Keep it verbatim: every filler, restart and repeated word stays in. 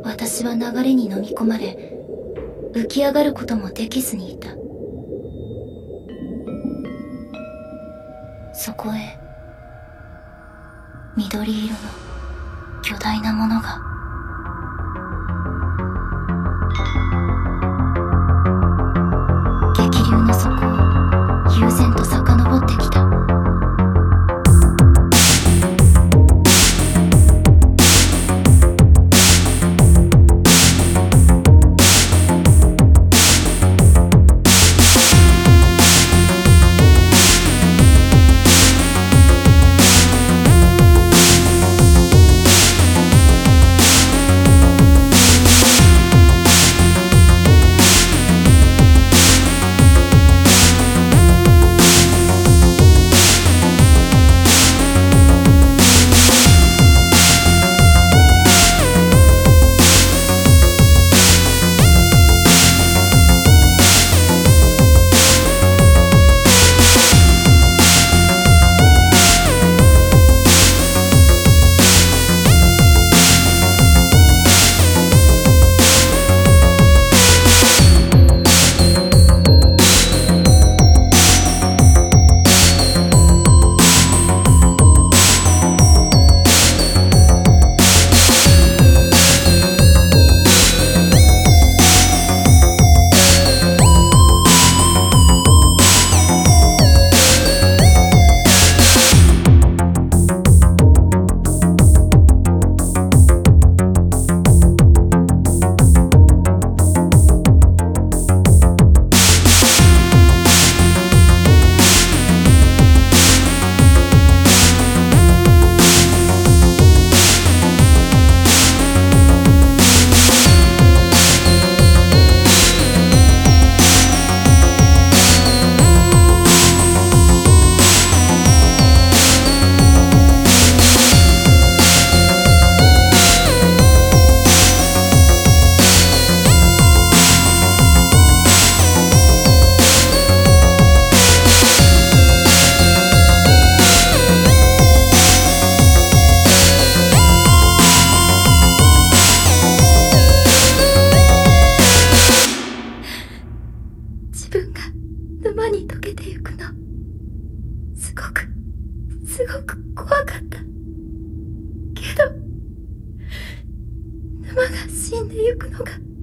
私は流れに飲み込まれ、浮き上がることもできずにいた。そこへ、緑色の巨大なものが。激流の底を悠然と遡ってきた。自分が沼に溶けてゆくの、すごくすごく怖かったけど、沼が死んでゆくのが